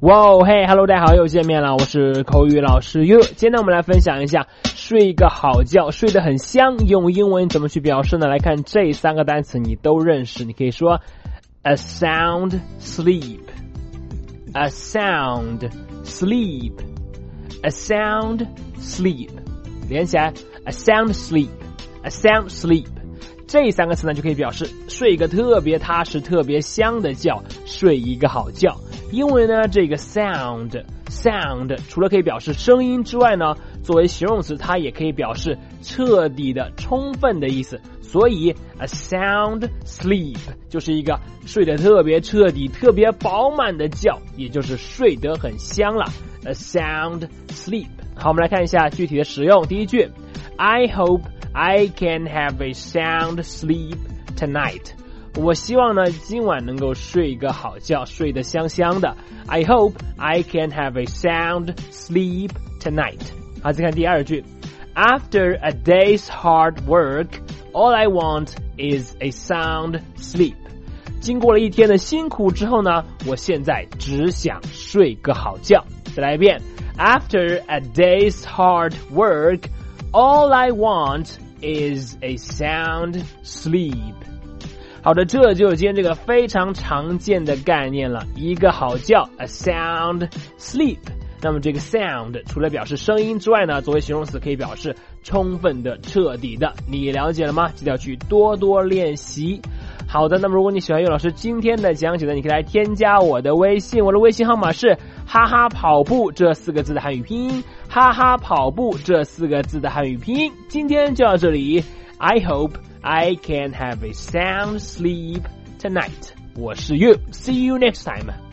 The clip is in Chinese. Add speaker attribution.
Speaker 1: 哇嘿 ，Hello， 大家好，又见面了，我是口语老师 You。今天呢，我们来分享一下睡一个好觉，睡得很香，用英文怎么去表示呢？来看这3个单词，你都认识，你可以说 a sound sleep，a sound sleep，a sound sleep， 连起来 ，a sound sleep，a sound sleep。这3个词呢，就可以表示睡一个特别踏实、特别香的觉，睡一个好觉。因为呢，这个 sound 除了可以表示声音之外呢，作为形容词，它也可以表示彻底的、充分的意思。所以 a sound sleep 就是一个睡得特别彻底、特别饱满的觉，也就是睡得很香了。a sound sleep。好，我们来看一下具体的使用。第一句 ，I hope I can have a sound sleep tonight。我希望呢，今晚能够睡一个好觉，睡得香香的。I hope I can have a sound sleep tonight。好，再看第二句 ，After a day's hard work, all I want is a sound sleep。经过了一天的辛苦之后呢，我现在只想睡个好觉。再来一遍 ，After a day's hard work, all I want is a sound sleep。好的，这就是今天这个非常常见的概念了，一个好觉 a sound sleep。那么这个 sound 除了表示声音之外呢，作为形容词可以表示充分的、彻底的。你了解了吗？记得要去多多练习。好的，那么如果你喜欢岳老师今天的讲解呢，你可以来添加我的微信，我的微信号码是哈哈跑步这4个字的汉语拼音，哈哈跑步这4个字的汉语拼音。今天就到这里 ，I hope I can have a sound sleep tonight. 我是 You. See you next time.